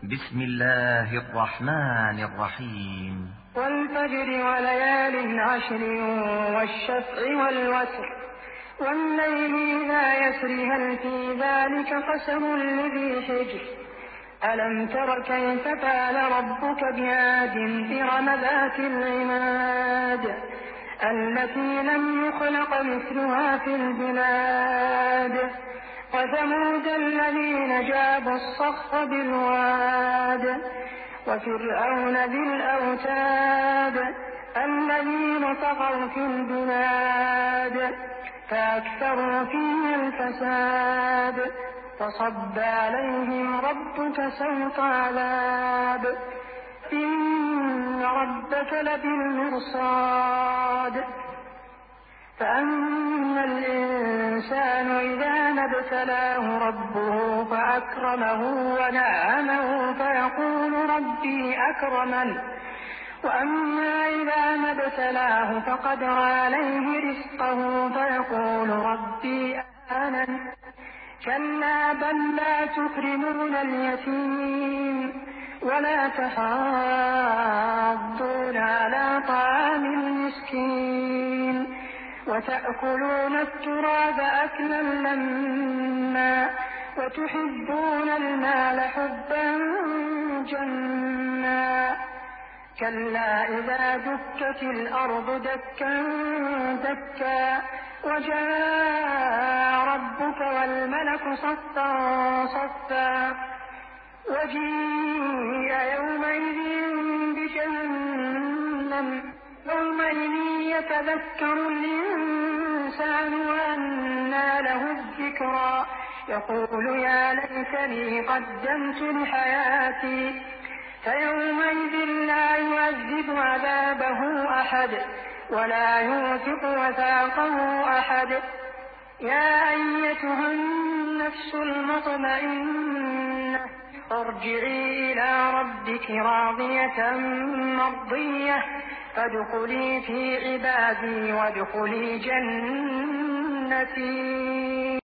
بسم الله الرحمن الرحيم. والفجر وليال عشر والشفع والوتر والليل إذا يسر هل في ذلك قسم لذي حجر ألم تر كيف فعل ربك بعاد إرم ذات العماد التي لم يخلق مثلها في البلاد وثمود الذين جابوا الصخر بالواد وفرعون ذي الأوتاد الذين طغوا في البلاد فأكثروا فيها الفساد فصب عليهم ربك سوط عذاب إن ربك لبالمرصاد فأما الإنسان إذا ما ابتلاه ربه فأكرمه ونعمه فيقول ربي أكرمن وأما إذا ما ابتلاه فقدر عليه رزقه فيقول ربي أهانن كلا بل لا تكرمون اليتيم ولا تحاضون على طعام المسكين وتأكلون التراث أكلا لما وتحبون المال حبا جما كلا إذا دكت الأرض دكا دكا وجاء ربك والملك صفا صفا وجيء يومئذ بجهنم يومئذ يتذكر الإنسان وأنى له الذكرى يقول يا ليتني قدمت لحياتي فيومئذ لا يعذب عذابه أحد ولا يوثق وثاقه أحد يا أيتها النفس المطمئنة ارجعي إلى ربك راضية مرضية فادخلي في عبادي وادخلي جنتي.